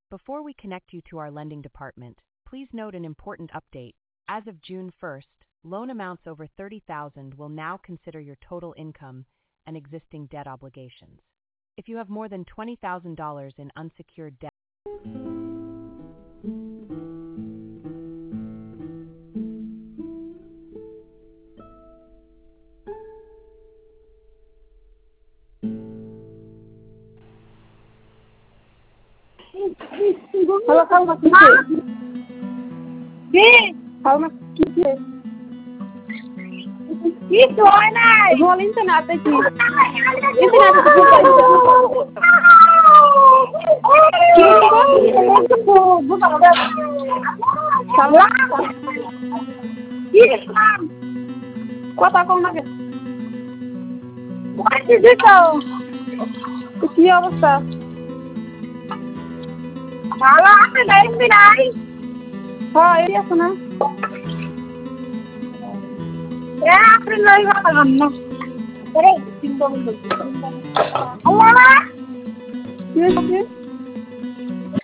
Before we connect you to our lending department, please note an important update. As of June 1st, loan amounts over $30,000 will now consider your total income and existing debt obligations. If you have more than $20,000 in unsecured debt, Halo, kamu masih di? Kamu masih di? Itu mana? Jual internet apa sih? Internet apa sih? Bukan ada. Salah. Islam. Kota kau nak? Masih di kau. Siapa sah? Salah apa lain binai? हाँ area सुना यार आपने नहीं बात करना अरे simple बोल अल्लाह ये